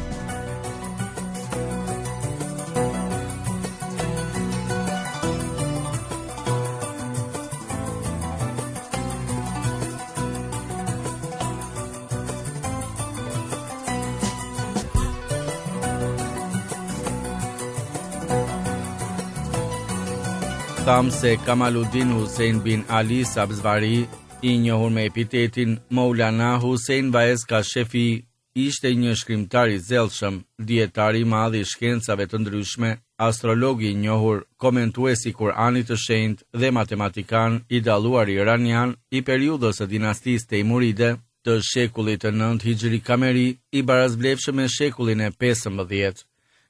Tham se Kamaluddin Hussein bin Ali Sabzvari, i njohur me epitetin Maulana Hussein Vaez Kashefi, ishte një shkrimtar i zellshëm, dietar i madh i shkencave të ndryshme, astrolog i njohur, komentues i Kur'anit të Shenjtë dhe matematikan i dalluar iranian i periudhës së dinastisë Teimuride të shekullit të 9 Hijri Kameri, i barazblefshëm me shekullin e 15.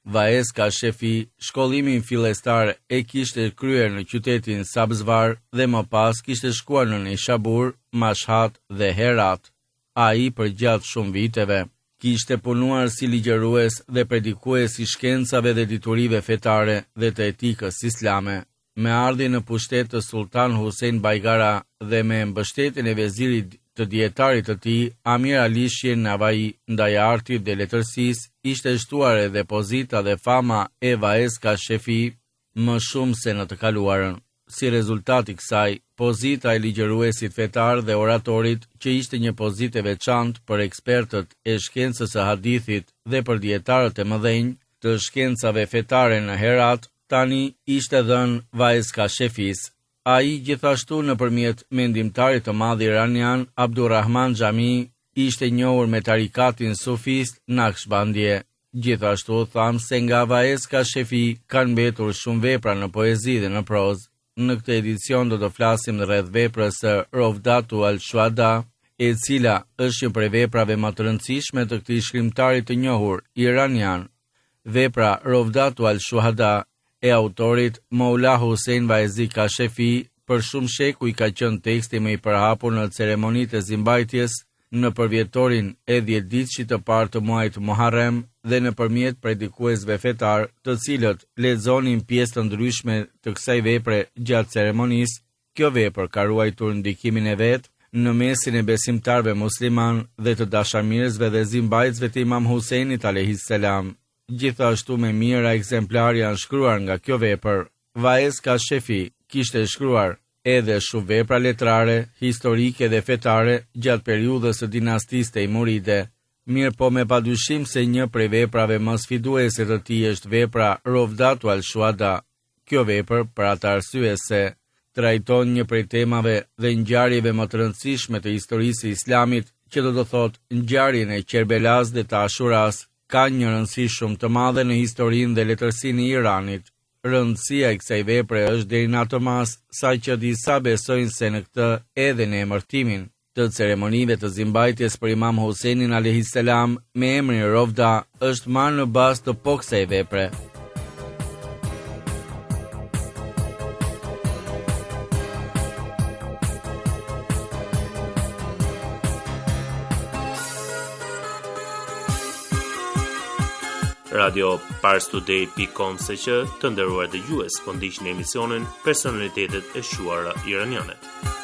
Vaeska Shefi shkollimin fillestar e kishte kryer në qytetin Sabzvar dhe më pas kishte shkuar në Nishabur, Mashhad dhe Herat. Ai përgjatë shumë viteve kishte punuar si ligjërues dhe predikues i shkencave dhe diturive fetare dhe të etikës islame. Me ardhin në pushtet të Sultan Hussein Baigara dhe me mbështetjen e vezirit të dietarit të tij, Amir Ali Shir Navai, ndaj artit dhe letërsisë, ishte shtuar edhe pozita dhe fama e Vaeska Shefi më shumë se në të kaluarën. Si rezultat i kësaj, pozita e ligjëruesit fetar dhe oratorit, që ishte një pozitë e veçantë për ekspertët e shkencës së hadithit dhe për dietarët e mëdhenj të shkencave fetare në Herat, tani ishte dhënë Vaeska Shefis. Ai gjithashtu nëpërmjet mendimtarit të madh iranian Abdurrahman Xhami ishte njohur me tarikatin sufist Naqshbandie. Gjithashtu tham se nga Vaeska Shefi kanë mbetur shumë vepra në poezi dhe në prozë. Në këtë edicion do të flasim rreth veprës së Rovdatu al-Shuhada, e cila është një prej veprave më të rëndësishme të këtij shkrimtari të njohur iranian. Vepra Rovdatu al-Shuhada e autorit Moula Hussein Vaezi Kashefi për shumë shekuj ka qenë teksti më i përhapur në ceremonitë e zimbajtjes në përvjetorin e 10 ditësh të parë të muajit Muharrem dhe nëpërmjet predikuesve fetar, të cilët lexonin pjesë të ndryshme të kësaj vepre gjatë ceremonisë. Kjo vepër ka ruajtur ndikimin e vet në mesin e besimtarëve musliman dhe të dashamirësve dhe zimbajtësve të Imam Huseinit alayhis salam. Gjithashtu me mijëra ekzemplar janë shkruar nga kjo vepër. Vaeska Shefi kishte shkruar edhe shumë vepra letrare, historike dhe fetare gjatë periudhës së dinastisë Teimuride. Mirë po me padyshim se një prej veprave më sfiduese të tij është vepra Rovdatu al-Shuhada. Kjo vepër, për atë arsye se trajton një prej temave dhe ngjarjeve më të rëndësishme të historisë së Islamit, që do të thotë ngjarjen e Kerbelas dhe të Ashuras, ka një rëndësi shumë të madhe në historinë dhe letërsinë e Iranit. Rëndësia e kësaj vepre është deri në atë mas sa që disa besojnë se në këtë edhe në emërtimin të ceremonive të zimbajtjes për Imam Huseinin alayhis salam me emrin Rovda është marrë në bazë të po kësaj vepre. Radio Parstoday.com se që të nderuar dëgjues po ndiqni emisionin Personalitetet e shuara iraniane.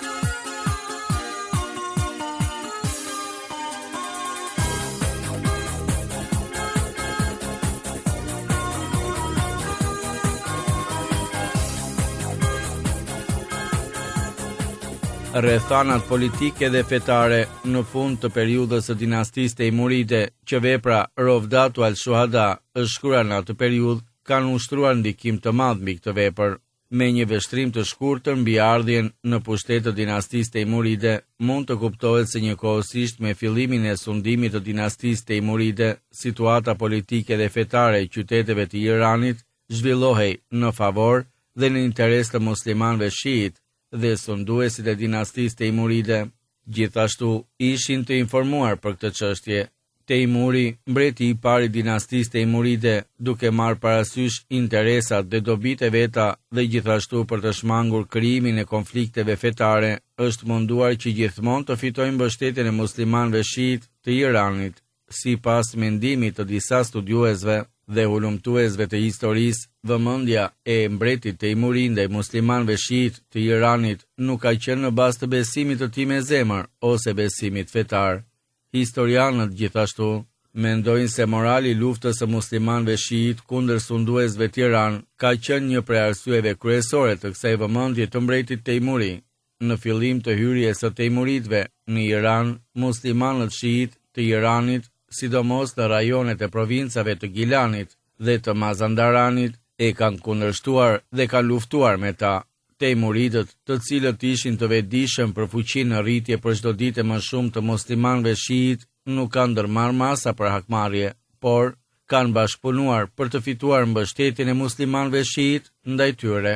Rrethanat politike dhe fetare në fund të periudhës së dinastisë Teimuride, që vepra Rovdatu al-Shuhada është shkruar në atë periudhë, kanë ushtruar ndikim të madh mbi këtë vepër. Me një vështrim të shkurtër mbi ardhjen në pushtet të dinastisë Teimuride, mund të kuptohet se njëkohësisht me fillimin e sundimit të dinastisë Teimuride, situata politike dhe fetare e qyteteve të Iranit zhvillohej në favor dhe në interes të muslimanëve shiit dhe sunduesit e dinastisë Teimuride. Gjithashtu ishin të informuar për këtë çështje. Teimuri, mbreti i parë i dinastisë Teimuride, duke marrë parasysh interesat dhe dobitë e veta dhe gjithashtu për të shmangur krijimin e konflikteve fetare, është munduar që gjithmonë të fitojë mbështetjen e muslimanëve shiit të Iranit. Sipas mendimit të disa studiuesve dhe hulumtuesve të historisë, vëmendja e mbretit Teimurin ndaj muslimanëve shiit të Iranit nuk ka qenë në bazë të besimit të tij me zemër ose besimit fetar. Historianët gjithashtu mendojnë se morali i luftës së muslimanëve shiit kundër sunduesve të Iran ka qenë një prej arsyeve kryesore të kësaj vëmendje të mbretit Teimuri. Në fillim të hyrjes së Teimuridëve në Iran, muslimanët shiit të Iranit, sidomos në rajonet e provincave të Gilanit dhe të Mazandaranit, e kanë kundërshtuar dhe kanë luftuar me ta. Teimuridët, të cilët ishin të vetëdijshëm për fuqinë në rritje për çdo ditë më shumë të muslimanëve shiit, nuk kanë ndërmarrë masa për hakmarrje, por kanë bashkëpunuar për të fituar mbështetjen e muslimanëve shiit ndaj tyre.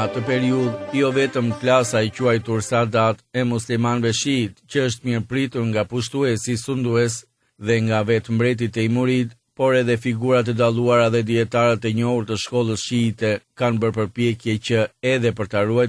atë periudhë jo vetëm klasa e quajtur Sadat e muslimanëve shiit, që është mirëpritur nga pushtuesi sundues dhe nga vetë mbreti Teimurid, por edhe figurat e dalluara dhe dietarët e njohur të shkollës shiite kanë bërë përpjekje që edhe për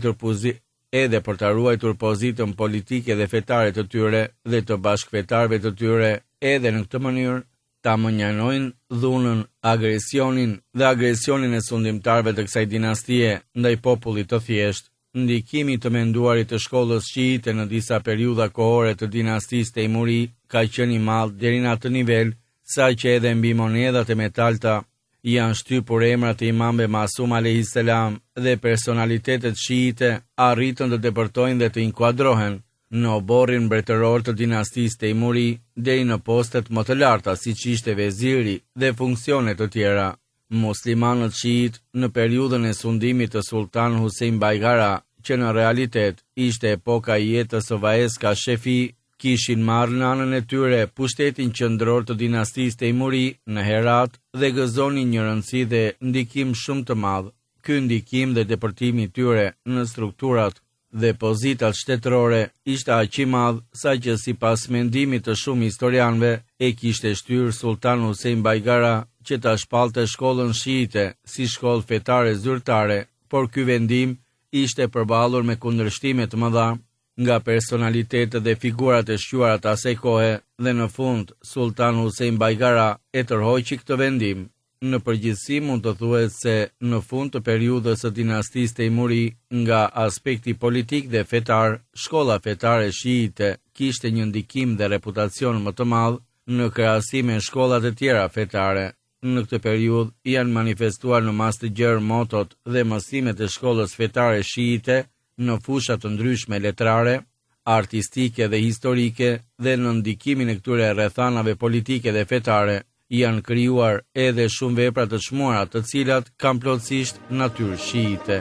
ta ruajtur pozitën politike dhe fetare të tyre dhe të bashkëfetarëve të tyre, edhe në këtë mënyrë ta mënjanojnë dhunën, agresionin e sundimtarëve të kësaj dinastie ndaj popullit të thjeshtë. Ndikimi të menduarit të shkollës shiite në disa periudha kohore të dinastisë Teimuri ka qenë i madh deri në atë nivel sa që edhe mbi monedhat e metalta janë shtypur emrat e imamëve Masum alayhis salam dhe personalitetet shiite arritën të depërtojnë dhe të inkuadrohen në oborrin mbretëror të dinastisë Teimuri deri në postet më të larta siç ishte veziri dhe funksione të tjera. Muslimanët shiit në periudhën e sundimit të Sultan Husein Baigara, që në realitet ishte epoka e jetës së Vaez Kashefi, kishin marrë në anën e tyre pushtetin qendror të dinastisë Teimuri në Herat dhe gëzonin një rëndësi dhe ndikim shumë të madh. Ky ndikim dhe depërtimi i tyre në strukturat dhe pozitat shtetërore ishte aq i madh sa që sipas mendimit të shumë historianëve e kishte shtyrë Sultan Husein Baigara që ta shpallte shkollën shiite si shkollë fetare zyrtare, por ky vendim ishte përballur me kundërshtime të mëdha nga personalitetet dhe figurat e shquara të asaj kohe dhe në fund Sultan Husein Baigara e tërhoqi këtë vendim. Në përgjithësi mund të thuhet se në fund të periudhës së dinastisë Teimuri, nga aspekti politik dhe fetar, shkolla fetare shiite kishte një ndikim dhe reputacion më të madh në krahasim me shkollat e tjera fetare. Në këtë periudhë janë manifestuar në mas të gjerë motot dhe mësimet e shkollës fetare shiite në fusha të ndryshme letrare, artistike dhe historike, dhe në ndikimin e këtyre rrethanave politike dhe fetare janë krijuar edhe shumë vepra të çmuara, të cilat kanë plotësisht natyrë shiite.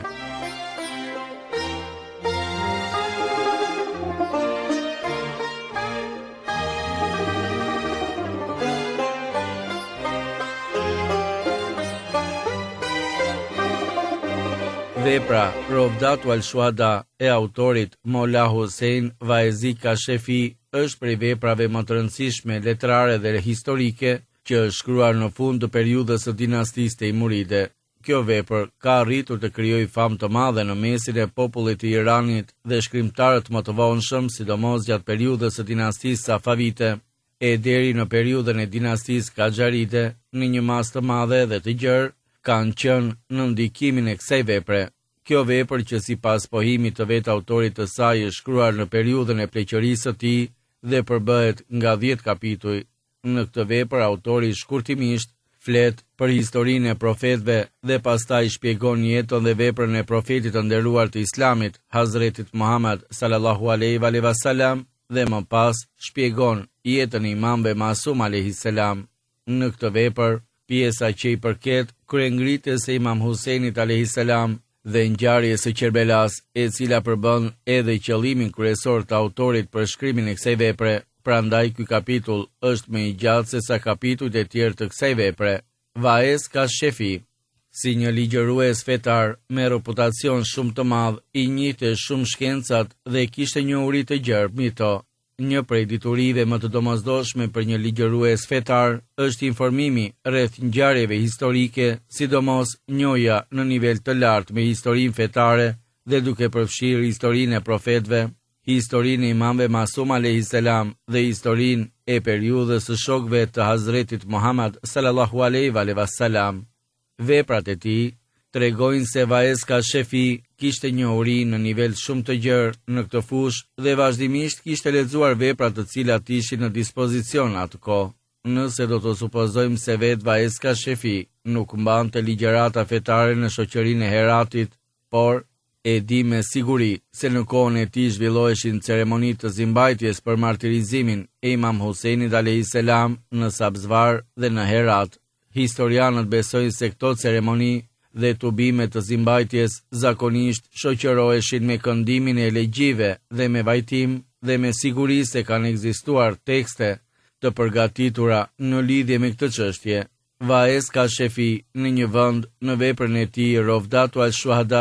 Vepra Rovdatu al-Shuhada e autorit Molla Hussein Vaezi Kashefi është prej veprave më të rëndësishme letrare dhe historike që është shkruar në fund të periudhës së dinastisë Teimuride. Kjo vepër ka arritur të krijojë famë të madhe në mesin e popullit të Iranit dhe shkrimtarët më të vonshëm, sidomos gjatë periudhës së dinastisë Safavide e deri në periudhën e dinastisë Qajaride, në një masë të madhe dhe të gjerë kanë qenë në ndikimin e kësaj vepre. Kjo vepër, që sipas pohimit të vetë autorit të saj është shkruar në periudhën e pleqërisë së tij dhe përbëhet nga 10 kapituj. Në këtë vepër autori shkurtimisht flet për historinë e profetëve dhe pastaj shpjegon jetën dhe veprën e profetit të nderuar të Islamit, Hazretit Muhammad sallallahu alaihi wasallam, dhe më pas shpjegon jetën e imamëve Masum alayhis salam. Në këtë vepër, pjesa që i përket kryengritjes së Imam Huseinit alayhis salam dhe ngjarjes së Kerbelas, e cila përbën edhe qëllimin kryesor të autorit për shkrimin e kësaj vepre, prandaj ky kapitull është më i gjatë se sa kapitujt e tjerë të kësaj vepre. Vaez Kashefi, si një ligjërues fetar me reputacion shumë të madh, i njihte shumë shkencat dhe kishte një uri të gjerë mbi to. Një prej diturive më të domosdoshme për një ligjërues fetar është informimi rreth ngjarjeve historike, sidomos njohja në nivel të lartë me historinë fetare dhe duke përfshirë historinë e profetëve, historinë e imamëve Masum alayhis salam dhe historinë e periudhës së shokëve të Hazretit Muhammad sallallahu alaihi wasallam. Veprat e tij tregojnë se Vaez Kashefi kishte një uri në nivel shumë të gjerë në këtë fushë dhe vazhdimisht kishte lexuar vepra të cilat ishin në dispozicion atë kohë. Nëse do të supozojmë se vetë Vaez Kashefi nuk mbante ligjërata fetare në shoqërinë e Heratit, por e di me siguri se në kohën e tij zhvilloheshin ceremonitë të zimbajtjes për martirizimin e Imam Huseinit alayhis salam në Sabzvar dhe në Herat. Historianët besojnë se këto ceremoni dhe tubimet të zimbajtjes zakonisht shoqëroheshin me këndimin e elegjive dhe me vajtim, dhe me siguri se kanë ekzistuar tekste të përgatitura në lidhje me këtë çështje. Vaez Kashefi në një vend në veprën e tij Rovdatu al-Shuhada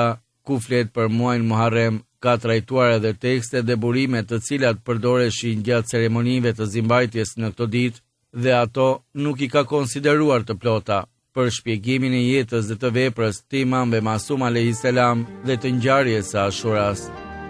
ku flet për muajin Muharrem, ka trajtuar edhe tekste dhe burime të cilat përdoreshin gjatë ceremonive të zimbajtjes në këto ditë dhe ato nuk i ka konsideruar të plota për shpjegimin e jetës dhe të veprës të Imamve Masum alayhis salam dhe të ngjarjes së Ashuras.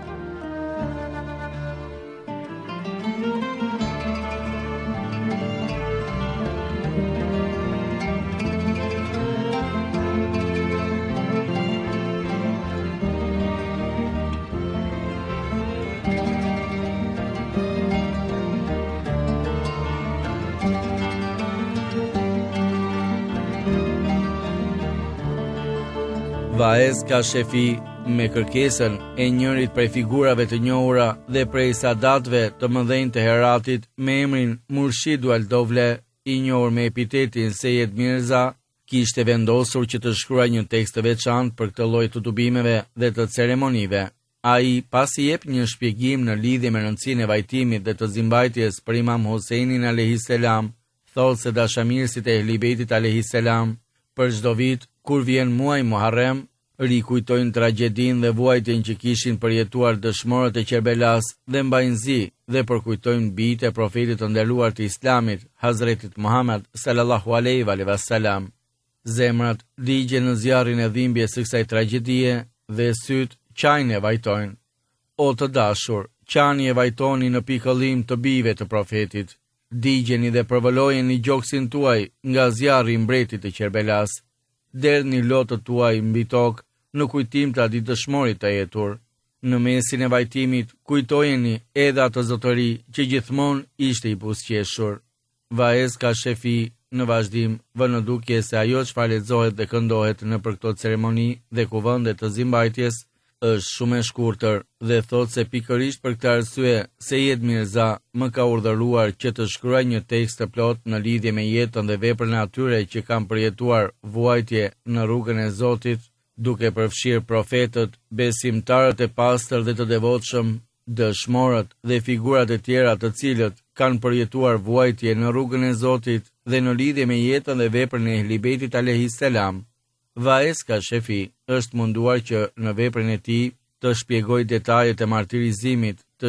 Vaez Kashefi, me kërkesën e njërit prej figurave të njohura dhe prej sadatëve të mëdhenj të Heratit me emrin Murshid Waldovle, i njohur me epitetin Sejed Mirza, kishte vendosur që të shkruaj një tekst të veçantë për këtë lloj të tubimeve dhe të ceremonive. Ai, pasi jep një shpjegim në lidhje me rëndësinë e vajtimit dhe të zimbajtjes për Imam Husejnin alayhis salam, thotë se dashamirësit e Ehli Bejtit alayhis salam për çdo vit kur vjen muaji Muharrem, rikujtojnë tragjedin dhe vuajtjen që kishin përjetuar dëshmorët e Kerbelas dhe mbajnë zi dhe përkujtojnë bijtë e profetit të nderuar të Islamit, Hazretit Muhammad sallallahu alaihi wasallam. Zemrat digjen në zjarrin e dhimbjes së kësaj tragjedie dhe syt qajnë e vajtojnë. O të dashur, qani e vajtoni në pikëllim të bijve të profetit. Digjeni dhe përvolojeni gjoksin tuaj nga zjarri i mbretit të Kerbelas. Derdhni lotët tuaj mbi tokë në kujtim të atij dëshmorit të jetur. Në mesin e vajtimit kujtojeni edhe atë zotëri që gjithmonë ishte i buzëqeshur. Vaez Kashefi në vazhdim vën në dukje se ajo çfarë lexohet dhe këndohet në për këto ceremoni dhe kuvende të zimbajtjes është shumë e shkurtër dhe thot se pikërisht për këtë arsye Sejed Mirza më ka urdhëruar që të shkruaj një tekst të plot në lidhje me jetën dhe veprën e atyre që kanë përjetuar vuajtje në rrugën e Zotit, duke përfshirë profetët, besimtarët e pastër dhe të devotshëm, dëshmorët dhe figurat e tjera të cilët kanë përjetuar vuajtje në rrugën e Zotit dhe në lidhje me jetën dhe veprën e Ehli Bejtit alayhis salam. Vaez Kashefi është munduar që në veprën e tij të shpjegojë detajet e martirizimit të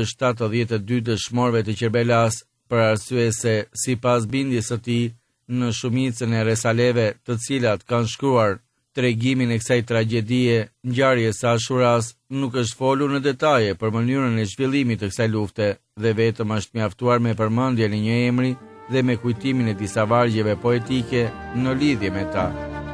72 dëshmorëve të Kerbelas, për arsye se sipas bindjes së tij në shumicën e resaleve të cilat kanë shkruar tregimin e kësaj tragjedie, ngjarjes së Ashuras, nuk është folur në detaje për mënyrën e zhvillimit të kësaj lufte dhe vetëm është mjaftuar me përmendjen e një emri dhe me kujtimin e disa vargjeve poetike në lidhje me ta.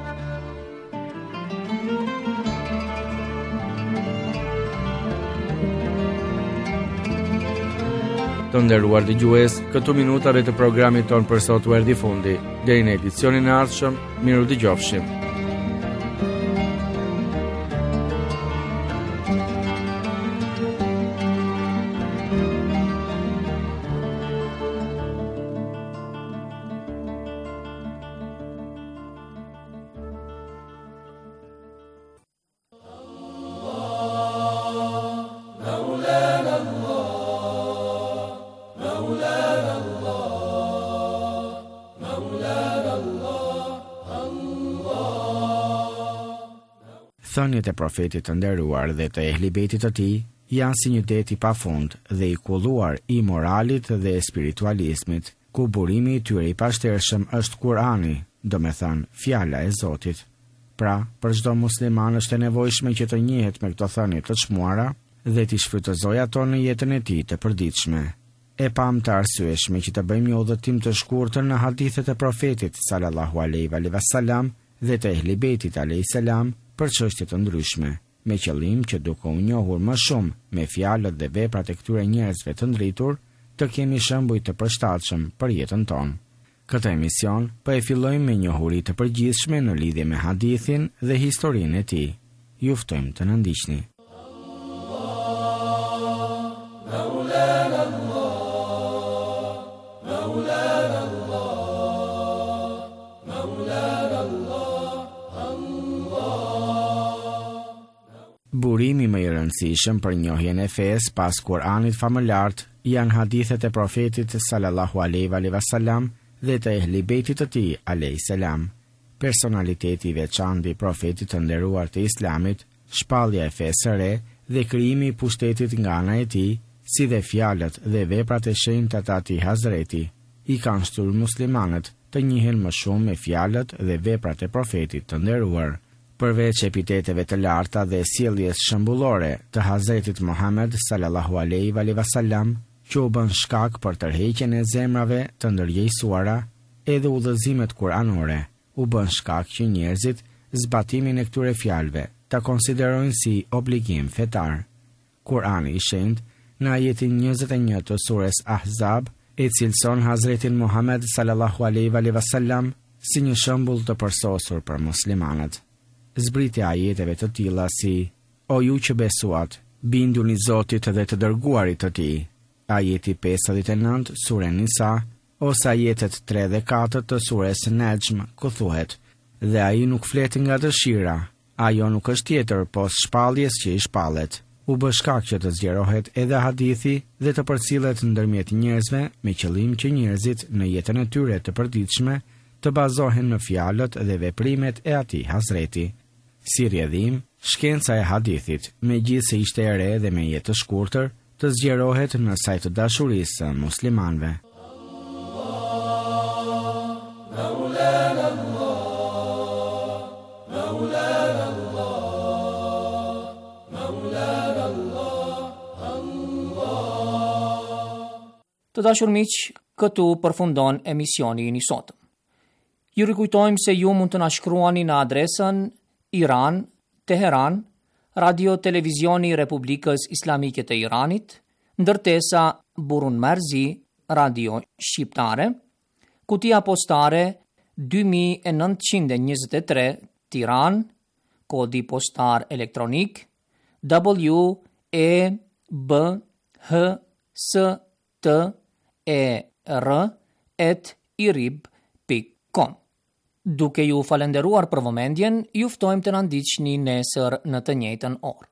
Të nderuar dëgjues, këtu minutave të programit ton për sot u erdhi fundi. Deri në edicionin e ardhshëm, miru dëgjofshim. Thënjet e profetit të nderuar dhe të Ehli Bejtit të tij janë si një det i pafund dhe i kulluar i moralit dhe spiritualizmit, ku burimi i tyre i pashtershëm është Kurani, domethënë fjala e Zotit. Pra, për çdo musliman është e nevojshme që të njihet me këto thënie të çmuara dhe t'i shfrytëzojë ato në jetën e tij të përditshme. E pam të arsyeshme që të bëjmë një udhëtim të shkurtër në hadithet e profetit sallallahu alaihi wasallam dhe të Ehli Bejtit alayhis salam për çështje të ndryshme, me qëllim që duke u njohur më shumë me fjalët dhe veprat e këtyre njerëzve të ndritur, të kemi shembuj të përshtatshëm për jetën tonë. Këtë emision po e fillojmë me njohuri të përgjithshme në lidhje me hadithin dhe historinë e tij. Ju ftojmë të na ndiqni. Burimi më i rëndësishëm për njohjen e fesë pas Kuranit famëlart janë hadithet e profetit sallallahu alaihi wasallam dhe të Ehli Bejtit të tij alayhis salam. Personaliteti i veçantë i profetit të nderuar të Islamit shpallja e fesë së re dhe krijimi i pushtetit nga ana e tij, si dhe fjalët dhe veprat e shenjta të atij Hazreti, i kanë shtyr muslimanët të njihen më shumë me fjalët dhe veprat e profetit të nderuar. Përveç epiteteve të larta dhe sjelljes shembullore të Hazretit Muhammed sallallahu alaihi wasallam, që u bën shkak për tërheqjen e zemrave të ndërgjegjësuara, edhe udhëzimet kuranore u bën shkak që njerëzit zbatimin e këtyre fjalëve ta konsiderojnë si obligim fetar. Kurani i shenjtë në ajetin 21 të sures Ahzab e cilëson Hazretin Muhammed sallallahu alaihi wasallam si një shembull të përsosur për muslimanët. Zbritja ajeteve të tilla si: O ju që besuat, binduni Zotit dhe të dërguarit të tij. Ajeti 59 sure Nisa, ose ajetet 3 dhe 4 të sures Najm, ku thuhet: Dhe ai nuk flet nga dëshira, ajo nuk është tjetër pos shpalljes që i shpallet. U bë shkak që të zgjerohet edhe hadithi dhe të përcillet ndërmjet njerëzve me qëllim që njerëzit në jetën e tyre të përditshme të bazohen në fjalët dhe veprimet e atij Hazreti. Si rrjedhim, shkenca e hadithit, megjithse ishte e re dhe me jetë të shkurtër, të zgjerohet në sajt të dashurisë së muslimanëve. Të dashur miq, këtu përfundon emisioni i sotëm. Ju rikujtojmë se ju mund të na shkruani në adresën Iran, Teheran, Radio Televizioni Republikës Islamike të Iranit, ndërtesa Burun Merzi, Radio Shqiptare, kutia postare 2923 Tiranë, kodi postar elektronik WEBHSTER@irib.com. Duke ju falenderuar për vëmendjen, ju ftojmë të na ndiqni nesër në të njëjtën orë.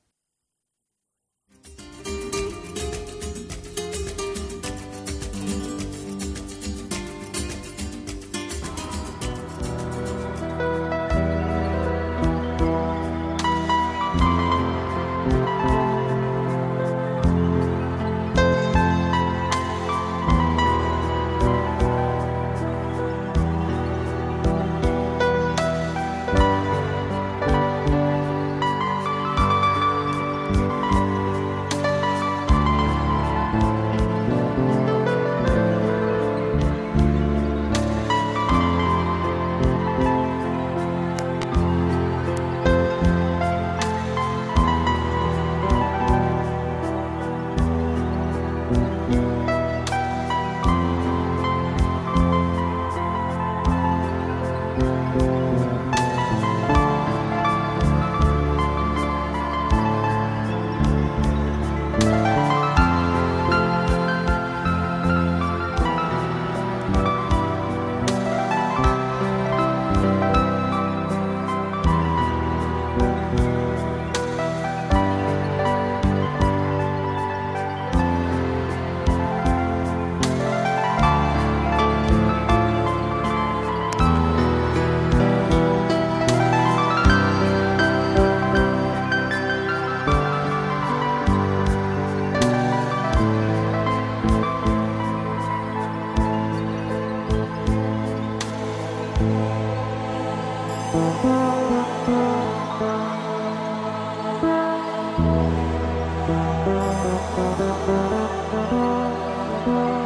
Thank you.